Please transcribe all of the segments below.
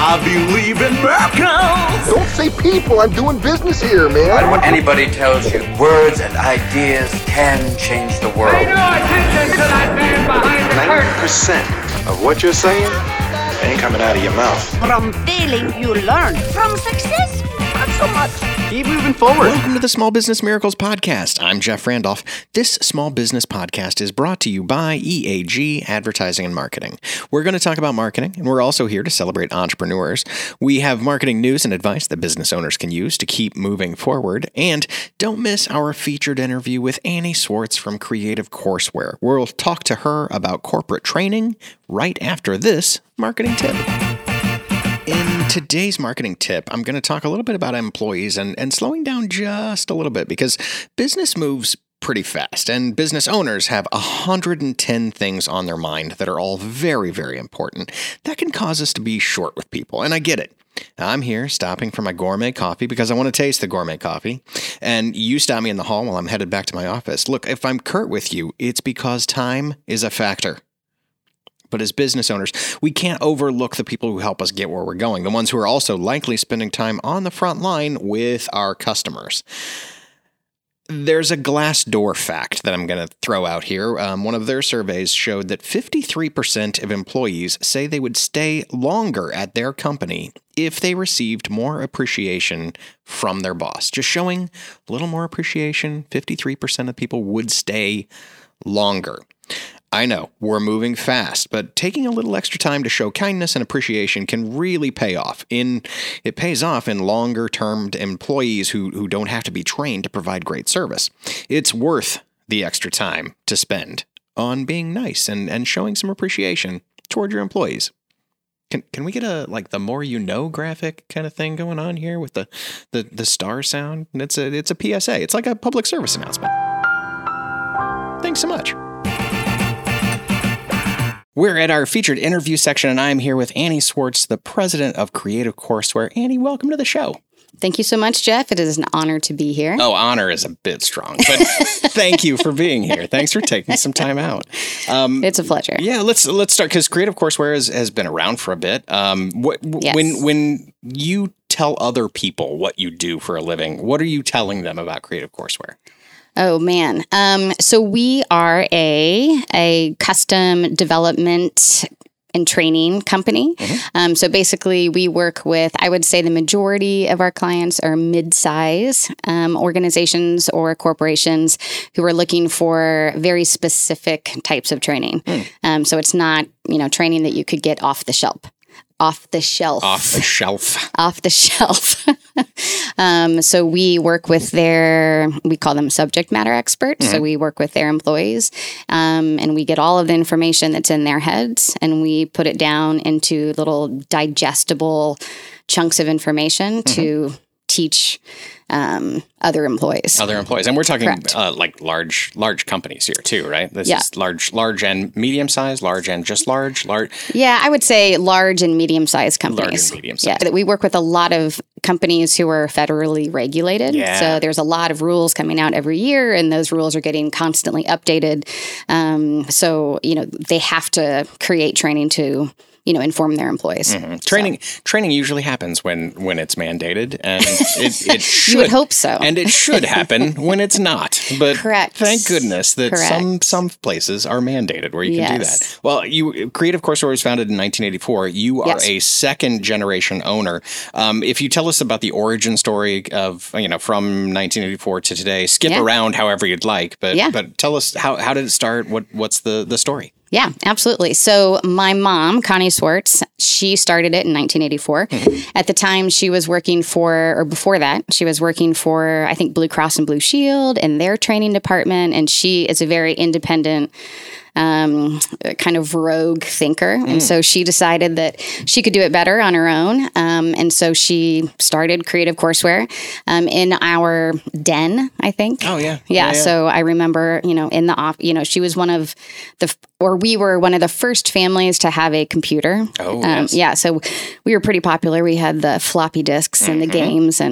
I believe in miracles. Don't say people. I'm doing business here, man. I don't want anybody tells you words and ideas can change the world. Pay no attention to that man behind the curtain. 90% of what you're saying ain't coming out of your mouth. From failing, you learn. From success, not so much. Keep moving forward. Welcome to the Small Business Miracles Podcast. I'm Jeff Randolph. This small business podcast is brought to you by EAG Advertising and Marketing. We're going to talk about marketing, and we're also here to celebrate entrepreneurs. We have marketing news and advice that business owners can use to keep moving forward. And don't miss our featured interview with Annie Swartz from Creative Courseware. We'll talk to her about corporate training right after this marketing tip. In today's marketing tip, I'm going to talk a little bit about employees and slowing down just a little bit because business moves pretty fast and business owners have 110 things on their mind that are all very, very important. That can cause us to be short with people, and I get it. I'm here stopping for my gourmet coffee because I want to taste the gourmet coffee, and you stop me in the hall while I'm headed back to my office. Look, if I'm curt with you, it's because time is a factor. But as business owners, we can't overlook the people who help us get where we're going, the ones who are also likely spending time on the front line with our customers. There's a Glassdoor fact that I'm going to throw out here. One of their surveys showed that 53% of employees say they would stay longer at their company if they received more appreciation from their boss. Just showing a little more appreciation, 53% of people would stay longer. I know, we're moving fast, but taking a little extra time to show kindness and appreciation can really pay off. It pays off in longer-term employees who don't have to be trained to provide great service. It's worth the extra time to spend on being nice and showing some appreciation toward your employees. Can we get a the more you know graphic kind of thing going on here with the star sound? And it's a PSA. It's like a public service announcement. Thanks so much. We're at our featured interview section, and I'm here with Annie Swartz, the president of Creative Courseware. Annie, welcome to the show. Thank you so much, Jeff. It is an honor to be here. Oh, honor is a bit strong, but thank you for being here. Thanks for taking some time out. It's a pleasure. Yeah, let's start, because Creative Courseware has been around for a bit. Yes. When you tell other people what you do for a living, what are you telling them about Creative Courseware? Oh, man. So we are a custom development and training company. Mm-hmm. So basically we work with, I would say the majority of our clients are mid-size organizations or corporations who are looking for very specific types of training. So it's not, training that you could get off the shelf. So we work with we call them subject matter experts. Mm-hmm. So we work with their employees and we get all of the information that's in their heads and we put it down into little digestible chunks of information to teach other employees. And we're talking large companies here too, right? This is large and medium size, large and just large. Yeah, I would say large and medium sized companies. Yeah, we work with a lot of companies who are federally regulated. Yeah. So there's a lot of rules coming out every year and those rules are getting constantly updated. So, they have to create training to inform their employees. Mm-hmm. Training usually happens when it's mandated, and it should. You would hope so. And it should happen when it's not. But correct. Thank goodness that some places are mandated where you can do that. Well, Creative Courseware was founded in 1984. You are a second generation owner. If you tell us about the origin story of from 1984 to today, skip around however you'd like, but tell us how did it start? What's the story? Yeah, absolutely. So my mom, Connie Swartz, she started it in 1984. Mm-hmm. At the time, she was working before that, she was working for, I think, Blue Cross and Blue Shield and their training department. And she is a very independent kind of rogue thinker. And so she decided that she could do it better on her own. And so she started Creative Courseware in our den, I think. Oh, yeah. Yeah. So I remember, in the she was we were one of the first families to have a computer. Oh, yes. Yeah. So we were pretty popular. We had the floppy disks and the games and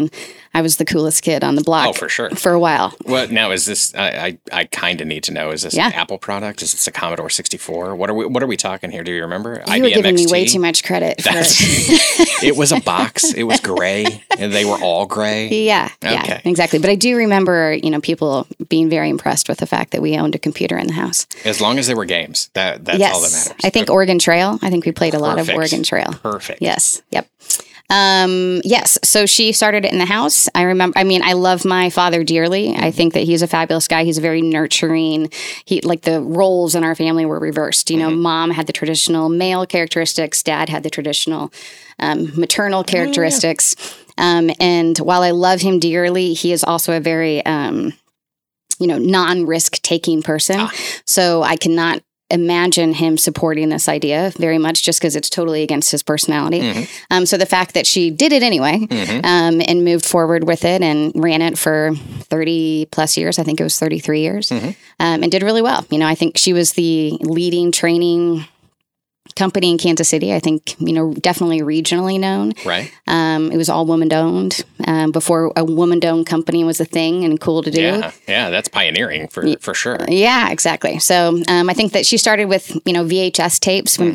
I was the coolest kid on the block. Oh, for sure. For a while. Well, now is this? I kind of need to know. Is this an Apple product? Is it a Commodore 64? What are we talking here? Do you remember? You were giving me way too much credit. It was a box. It was gray, and they were all gray. Yeah. Exactly. But I do remember, people being very impressed with the fact that we owned a computer in the house. As long as there were games, that's all that matters. I think Oregon Trail. I think we played a lot of Oregon Trail. Perfect. Yes. Yep. Yes. So she started it in the house. I love my father dearly. I think that he's a fabulous guy. He's very nurturing. The roles in our family were reversed. Mom had the traditional male characteristics. Dad had the traditional maternal characteristics. And while I love him dearly, he is also a very, non-risk taking person. So I cannot imagine him supporting this idea very much just because it's totally against his personality. So the fact that she did it anyway and moved forward with it and ran it for 30 plus years, I think it was 33 years, and did really well. I think she was the leading training company in Kansas City. I think, definitely regionally known. Right. It was all woman-owned before a woman-owned company was a thing and cool to do. Yeah, that's pioneering for sure. Yeah, exactly. So I think that she started with, VHS tapes when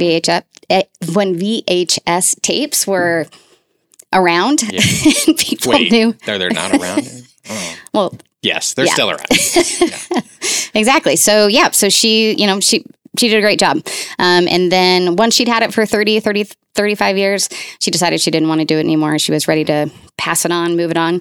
VHS tapes were around. Yeah. And people knew. They're not around? Oh. Well, yes, they're still around. Exactly. So, so she did a great job. And then once she'd had it for 35 years, she decided she didn't want to do it anymore. She was ready to pass it on, move it on.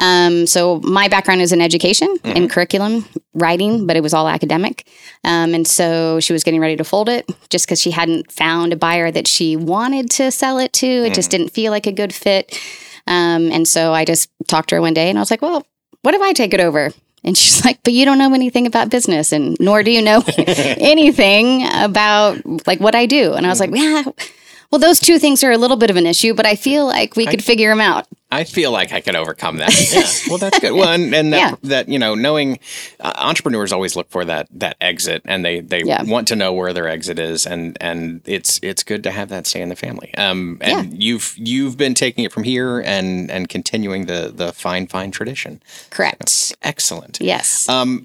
So my background is in education and curriculum writing, but it was all academic. And so she was getting ready to fold it just because she hadn't found a buyer that she wanted to sell it to. It just didn't feel like a good fit. And so I just talked to her one day and I was like, well, what if I take it over? And she's like, but you don't know anything about business, and nor do you know anything about what I do. And I was like, yeah, well, those two things are a little bit of an issue, but I feel like we could figure them out. I feel like I could overcome that. Yeah. Well, that's good. Well, and that knowing entrepreneurs always look for that exit, and they want to know where their exit is, and it's good to have that stay in the family. And you've been taking it from here and continuing the fine tradition. Correct. So, excellent. Yes.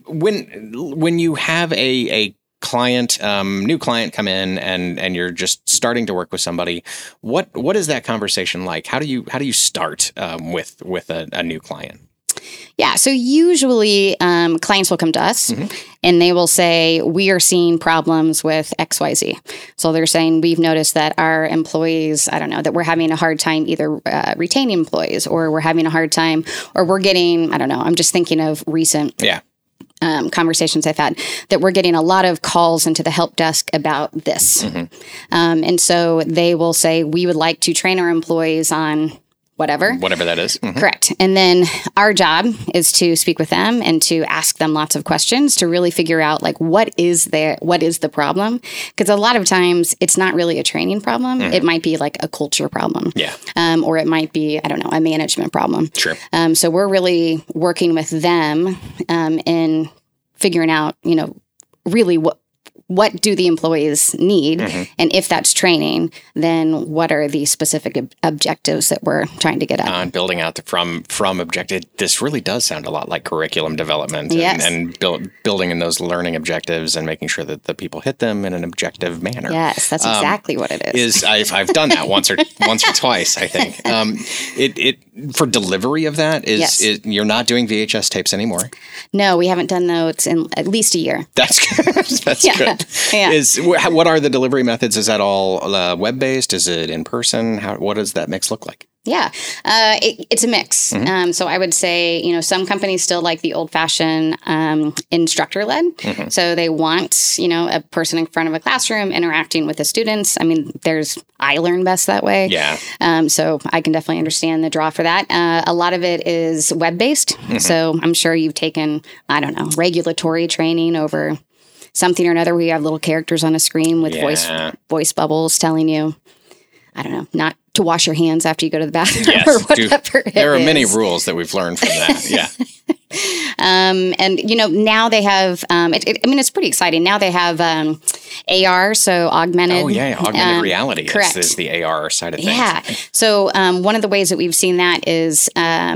When you have a client, new client come in and you're just starting to work with somebody, what is that conversation like? How do you start with a new client? Yeah. So usually clients will come to us and they will say, we are seeing problems with XYZ. So they're saying, we've noticed that our employees, that we're having a hard time either retaining employees, or we're having a hard time, or we're getting, I'm just thinking of recent conversations I've had, that we're getting a lot of calls into the help desk about this. And so they will say, we would like to train our employees on whatever that is. Correct. And then our job is to speak with them and to ask them lots of questions to really figure out what is the problem? Because a lot of times it's not really a training problem. It might be a culture problem. Yeah. Or it might be, a management problem. Sure. So we're really working with them in figuring out, really what do the employees need? And if that's training, then what are the specific objectives that we're trying to get at? And building out from objective. This really does sound a lot like curriculum development and building in those learning objectives and making sure that the people hit them in an objective manner. Yes, that's exactly what it is. I've done that once or twice, I think. It for delivery of that is you're not doing VHS tapes anymore. No, we haven't done those in at least a year. That's good. That's good. Yeah. What are the delivery methods? Is that all web-based? Is it in person? What does that mix look like? Yeah, it's a mix. So I would say, some companies still like the old-fashioned instructor-led. So they want, a person in front of a classroom interacting with the students. I learn best that way. Yeah. So I can definitely understand the draw for that. A lot of it is web-based. So I'm sure you've taken, regulatory training over something or another where you have little characters on a screen with voice bubbles telling you, not to wash your hands after you go to the bathroom Yes, or whatever. there are many rules that we've learned from that. Yeah. And now they have. It's pretty exciting. Now they have AR, so augmented. Oh yeah, augmented reality. Correct. Is the AR side of things. Yeah. So one of the ways that we've seen that is,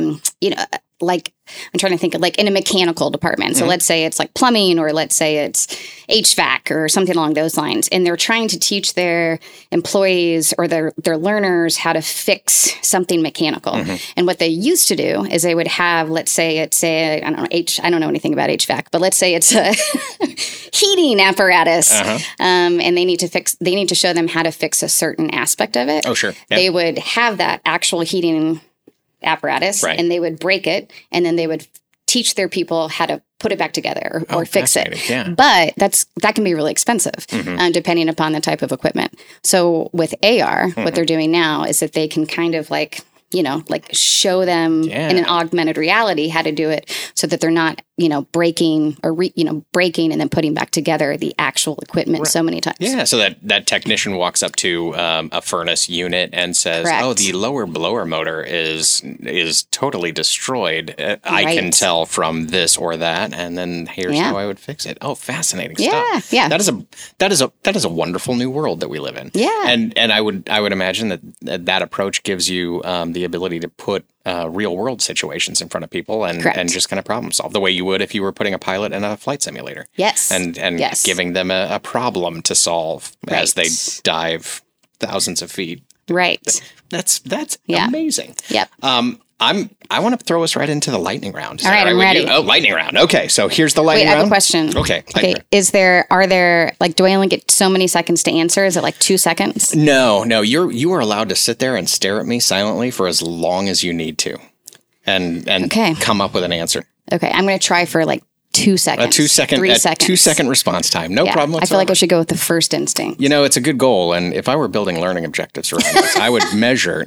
like I'm trying to think of like in a mechanical department. So let's say it's like plumbing, or let's say it's HVAC or something along those lines. And they're trying to teach their employees or their learners how to fix something mechanical. And what they used to do is they would have, let's say it's I don't know anything about HVAC, but let's say it's a heating apparatus. And they need to show them how to fix a certain aspect of it. Oh, sure. Yeah. They would have that actual heating apparatus, right, and they would break it, and then they would teach their people how to put it back together or fix it. Yeah. But that can be really expensive, depending upon the type of equipment. So with AR, what they're doing now is that they can kind of like show them in an augmented reality how to do it, so that they're not breaking or breaking and then putting back together the actual equipment so many times. Yeah, so that technician walks up to a furnace unit and says, Correct. "Oh, the lower blower motor is totally destroyed. I can tell from this or that, and then here's how I would fix it." Oh, fascinating stuff. Yeah. That is a wonderful new world that we live in. Yeah, and I would imagine that approach gives you the ability to put real world situations in front of people and just kind of problem solve the way you would if you were putting a pilot in a flight simulator. Yes. And giving them a problem to solve as they dive thousands of feet. Right. That's amazing. Yep. I want to throw us right into the lightning round. All right, I'm ready. Oh, lightning round. Okay, so here's the lightning round. I have a question. Okay. Are there do I only get so many seconds to answer? Is it like 2 seconds? No. You are allowed to sit there and stare at me silently for as long as you need to, and come up with an answer. Okay, I'm going to try for like 2 seconds. 3 seconds. 2 second response time. No problem whatsoever. I feel like I should go with the first instinct. It's a good goal, and if I were building learning objectives around this, I would measure.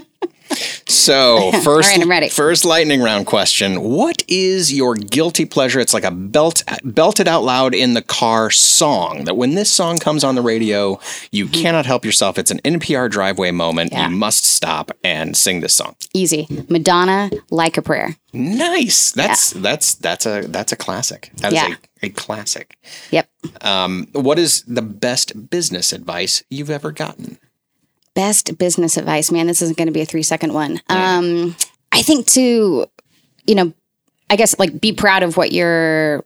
So first, all right, I'm ready. First lightning round question. What is your guilty pleasure? It's like a belted out loud in the car song that when this song comes on the radio, you cannot help yourself. It's an NPR driveway moment. You must stop and sing this song. Easy. Madonna, Like a Prayer. Nice. That's a classic. That is a classic. Yep. What is the best business advice you've ever gotten? Best business advice, man. This isn't going to be a 3 second one. I think to, I guess like be proud of what you're,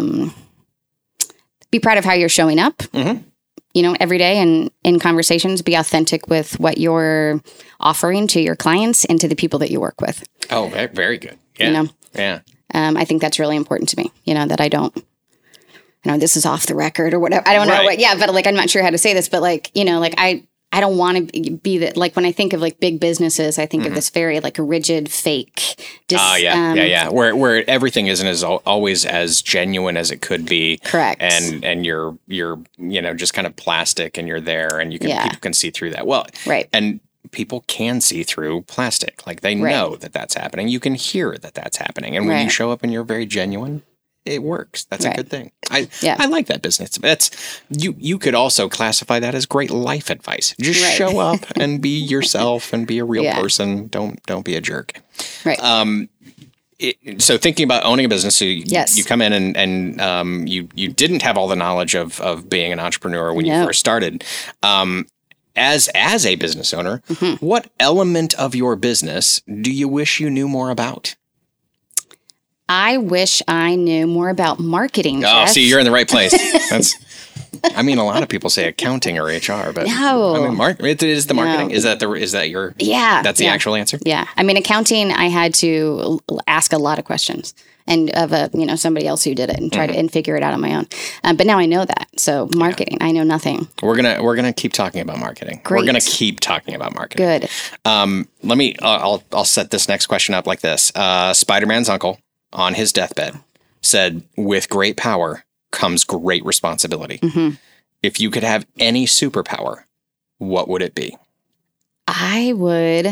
be proud of how you're showing up, every day and in conversations, be authentic with what you're offering to your clients and to the people that you work with. Oh, very good. Yeah. Yeah. I think that's really important to me, that I don't, this is off the record or whatever. I don't know what, but like, I'm not sure how to say this, but like, I don't want to be that. Like when I think of like big businesses, I think of this very like rigid, fake. Where everything isn't as always as genuine as it could be. Correct. And you're just kind of plastic, and you're there, and people can see through that. Well, right. And people can see through plastic. Like they know that that's happening. You can hear that that's happening, and when you show up and you're very genuine, it works. That's a good thing. I like that business. That's you could also classify that as great life advice. Just show up and be yourself and be a real person. Don't be a jerk. Right. So thinking about owning a business, so you come in and you didn't have all the knowledge of being an entrepreneur when you first started. As a business owner, what element of your business do you wish you knew more about? I wish I knew more about marketing. Jeff. See, you're in the right place. A lot of people say accounting or HR, but no, it is the marketing. No. Is that your? Yeah, that's the actual answer. Yeah, accounting. I had to ask a lot of questions and of somebody else who did it and try to and figure it out on my own. But now I know that. So marketing, I know nothing. We're gonna keep talking about marketing. Great. We're gonna keep talking about marketing. Good. I'll set this next question up like this. Spider-Man's uncle, on his deathbed, said, "With great power comes great responsibility." If you could have any superpower, what would it be? I would,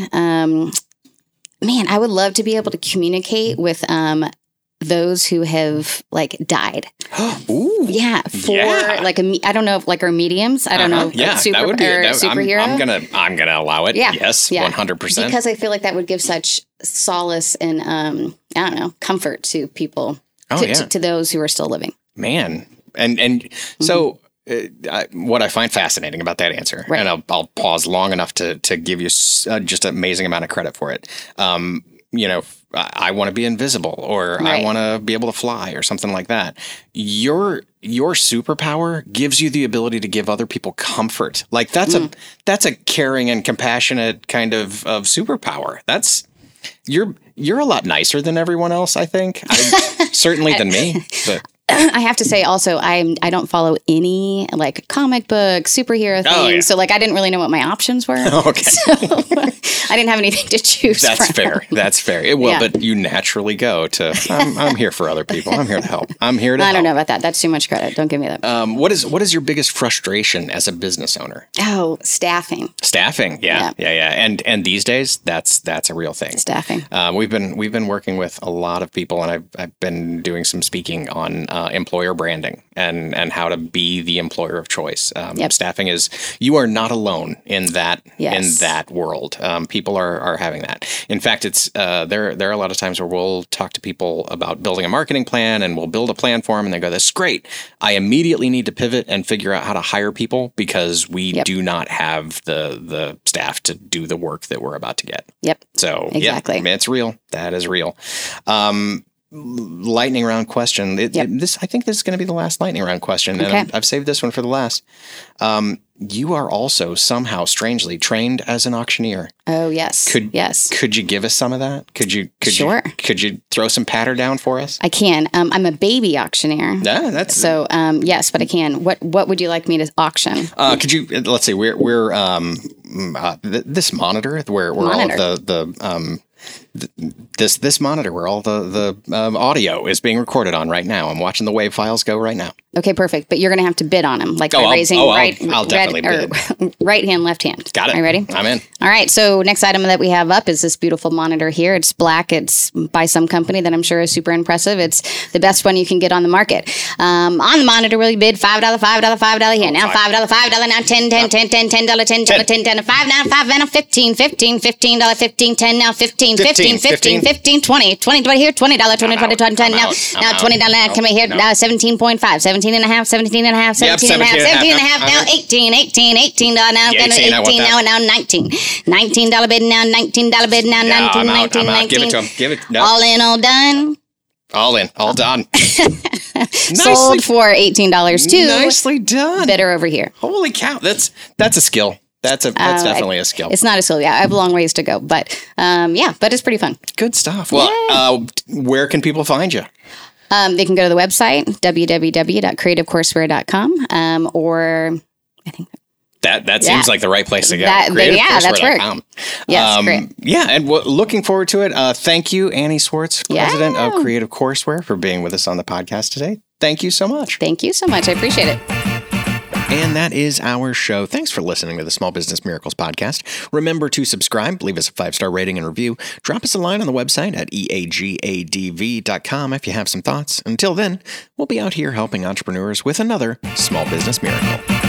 I would love to be able to communicate with those who have like died. Ooh. Yeah, for Yeah. like I don't know if like our mediums. I don't know. Yeah, that would be superhero. I'm gonna allow it. Yeah. Yes, yeah. 100%. Because I feel like that would give such solace and I don't know, comfort to people, to those who are still living. Man, and so what I find fascinating about that answer, Right. and I'll pause long enough to give you just an amazing amount of credit for it. I want to be invisible, or I Right. want to be able to fly, or something like that. Your superpower gives you the ability to give other people comfort. Like that's a caring and compassionate kind of superpower. You're a lot nicer than everyone else, I think. Certainly than me. But I have to say also, I don't follow any like comic book superhero things. yeah. So like I didn't really know what my options were. Okay. So I didn't have anything to choose That's from. fair. That's fair. But you naturally go to, I'm here for other people. I'm here to help. I don't know about that. That's too much credit. Don't give me that. What is your biggest frustration as a business owner? Oh, staffing. Staffing. Yeah. And these days, that's a real thing. Staffing. We've been working with a lot of people, and I've been doing some speaking on employer branding and how to be the employer of choice. Staffing is, you are not alone in that in that world. People are having that. In fact, it's there are a lot of times where we'll talk to people about building a marketing plan, and we'll build a plan for them, and they go, "That's great. I immediately need to pivot and figure out how to hire people because we do not have the staff to do the work that we're about to get." Yep. So exactly, it's real. That is real. Lightning round question. I think this is going to be the last lightning round question, and I've saved this one for the last. You are also somehow strangely trained as an auctioneer. Oh yes. Could you give us some of that? Could you throw some patter down for us? I can. I'm a baby auctioneer. Yeah, that's so. Yes, but I can. What would you like me to auction? Could you? Let's see. We're this monitor where all of the this monitor where all the audio is being recorded on right now. I'm watching the wave files go right now. Okay, perfect. But you're going to have to bid on them, like by raising I'll definitely bid. Right hand, left hand. Got it. Are you ready? I'm in. All right. So next item that we have up is this beautiful monitor here. It's black. It's by some company that I'm sure is super impressive. It's the best one you can get on the market. On the monitor, will you bid $5, $5 here. Now $5, $5, now $10, $10, $10, $10, $10, $10, $10, $10, $5, now $5, now $15, $15, $15, $15, $10, now $15, $15, $15, $15, $20, $20 here, $20, $20, $20, $20, $10, now $20, now come here, now 17.5, 17 and a half, 17 and a half, 17 and a half, 17 and a half, now 18, $18, now 18, now 19, $19 bid, now $19 bid, now 19, 19, 19. Give it to him. Give it. No. All in, all done. All in, all done. Sold for $18 too. Nicely done. Bidder over here. Holy cow, that's a skill. That's definitely a skill. It's not a skill. Yeah, I have a long ways to go, but but it's pretty fun. Good stuff. Well, where can people find you? They can go to the website www.creativecourseware.com, or I think that seems like the right place to go. That's work. Yes, great. Yeah, and looking forward to it. Thank you, Annie Swartz, president of Creative Courseware, for being with us on the podcast today. Thank you so much. Thank you so much. I appreciate it. And that is our show. Thanks for listening to the Small Business Miracles podcast. Remember to subscribe, leave us a 5-star rating and review. Drop us a line on the website at eagadv.com if you have some thoughts. Until then, we'll be out here helping entrepreneurs with another Small Business Miracle.